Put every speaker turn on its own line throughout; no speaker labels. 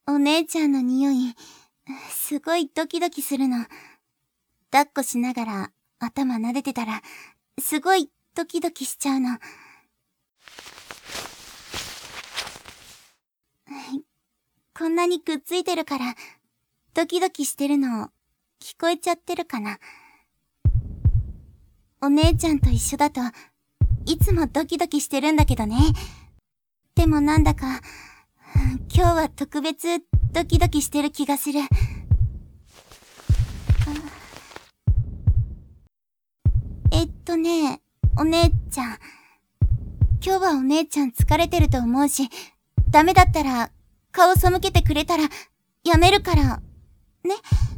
お姉ちゃんの匂い、すごいドキドキするの。抱っこしながら頭撫でてたら、すごいドキドキしちゃうの。こんなにくっついてるから、ドキドキしてるの、聞こえちゃってるかな。お姉ちゃんと一緒だと、いつもドキドキしてるんだけどね。でもなんだか、今日は特別ドキドキしてる気がする。お姉ちゃん。今日はお姉ちゃん疲れてると思うし、ダメだったら顔背けてくれたらやめるから、ね。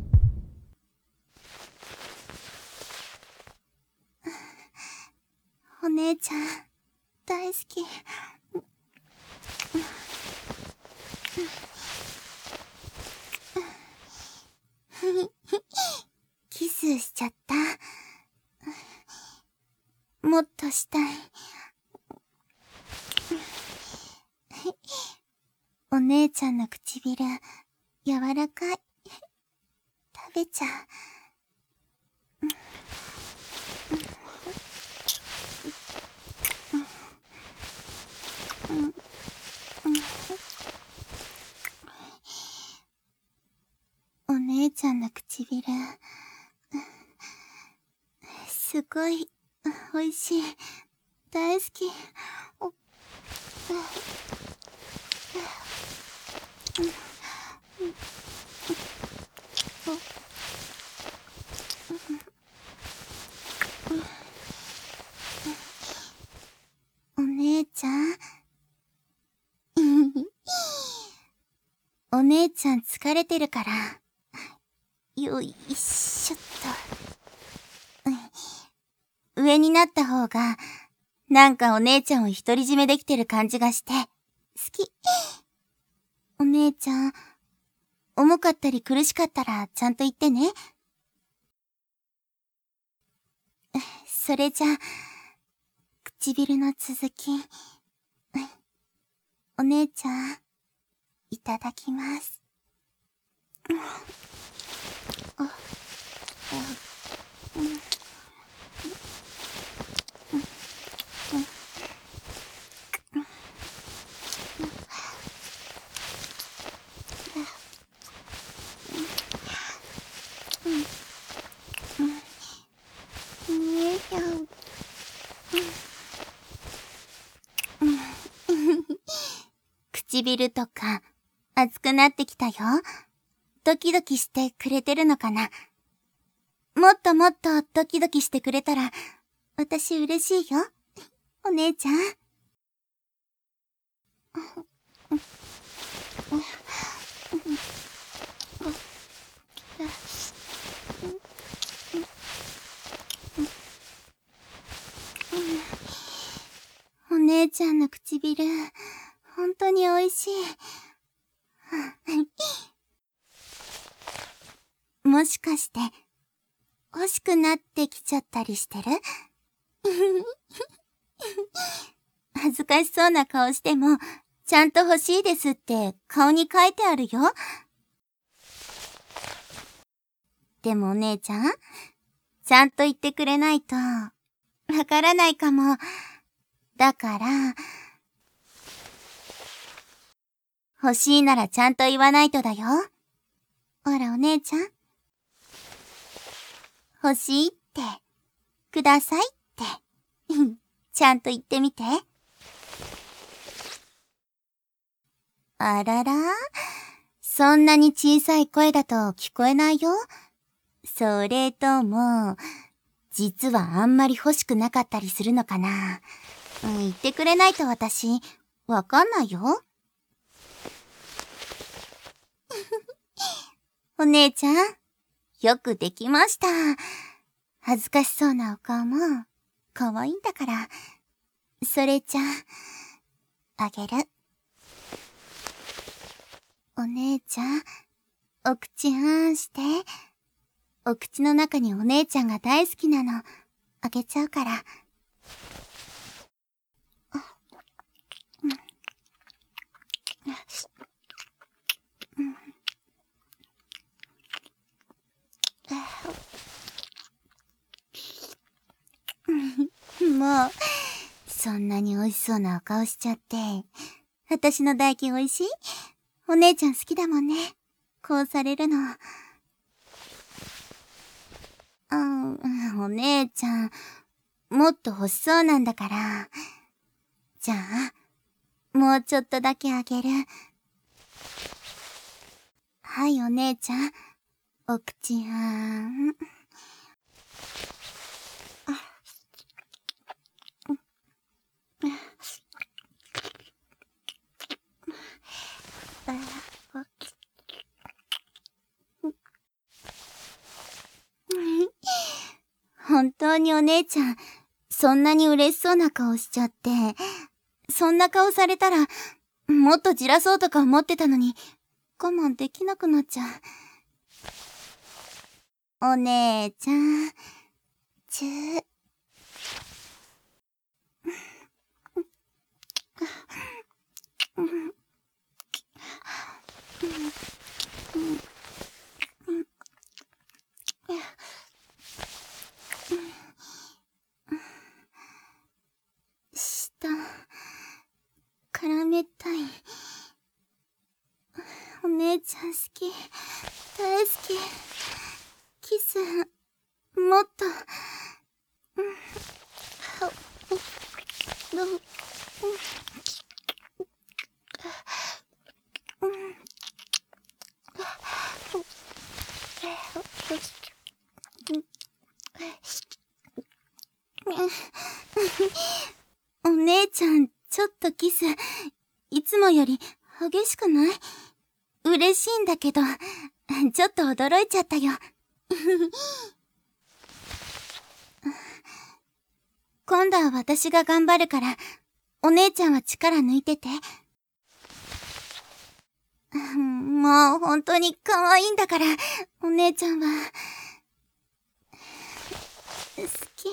お姉ちゃん、大好き。キスしちゃった。もっとしたい。お姉ちゃんの唇、柔らかい。食べちゃう。お姉ちゃんの唇、すごい美味しい。大好き。お姉ちゃんお姉ちゃん疲れてるから、よいしょっと。上になった方が、なんかお姉ちゃんを独り占めできてる感じがして、好き。お姉ちゃん、重かったり苦しかったらちゃんと言ってね。それじゃ、唇の続き。お姉ちゃん、いただきます。唇とか熱くなってきたよ。ドキドキしてくれてるのかな。もっともっとドキドキしてくれたら私嬉しいよ。お姉ちゃん。お姉ちゃんの唇、本当に美味しい。もしかして、欲しくなってきちゃったりしてる？恥ずかしそうな顔しても、ちゃんと欲しいですって顔に書いてあるよ。でもお姉ちゃん、ちゃんと言ってくれないと、わからないかも。だから、欲しいならちゃんと言わないとだよ。ほらお姉ちゃん。欲しいって、くださいって、ちゃんと言ってみて。あらら、そんなに小さい声だと聞こえないよ。それとも、実はあんまり欲しくなかったりするのかな。言ってくれないと私、わかんないよ。お姉ちゃん、よくできました。恥ずかしそうなお顔も、可愛いんだから。それじゃあ、あげる。お姉ちゃん、お口あんして。お口の中にお姉ちゃんが大好きなの、あげちゃうから。 もう、そんなに美味しそうなお顔しちゃって。私の大金美味しい？お姉ちゃん好きだもんね。こうされるの。お姉ちゃん、もっと欲しそうなんだから。じゃあ、もうちょっとだけあげる。はい、お姉ちゃん。お口本当にお姉ちゃん、そんなに嬉しそうな顔しちゃって。そんな顔されたら、もっとじらそうとか思ってたのに、我慢できなくなっちゃう。お姉ちゃん、舌、絡めたい。お姉ちゃん好き。大好き。キス、もっと。お姉ちゃん、ちょっとキス、いつもより激しくない？嬉しいんだけど、ちょっと驚いちゃったよ。今度は私が頑張るから、お姉ちゃんは力抜いてて。もう本当に可愛いんだから、お姉ちゃんは、好き。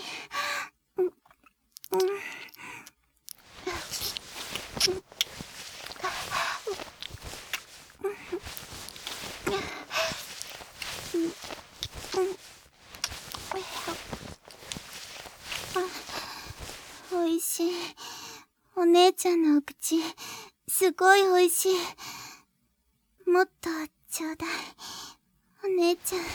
おいしい。お姉ちゃんのお口、すごいおいしい。もっとちょうだい。お姉ちゃん。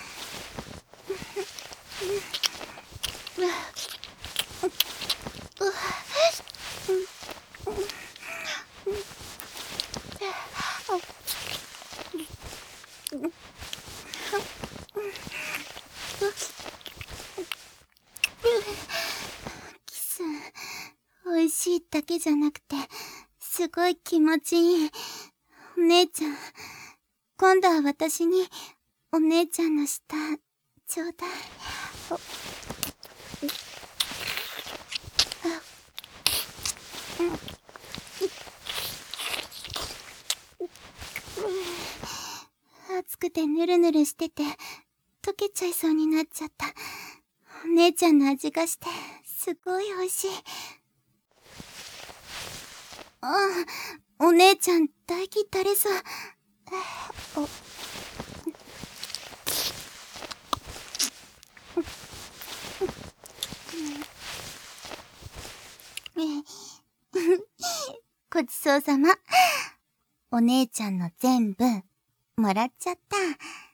キス、美味しいだけじゃなくて、すごい気持ちいい。お姉ちゃん、今度は私に、お姉ちゃんの舌、ちょうだい。熱くてヌルヌルしてて、溶けちゃいそうになっちゃった。お姉ちゃんの味がして、すごい美味しい。お姉ちゃん、唾液垂れそう。ごちそうさま。お姉ちゃんの全部、もらっちゃった。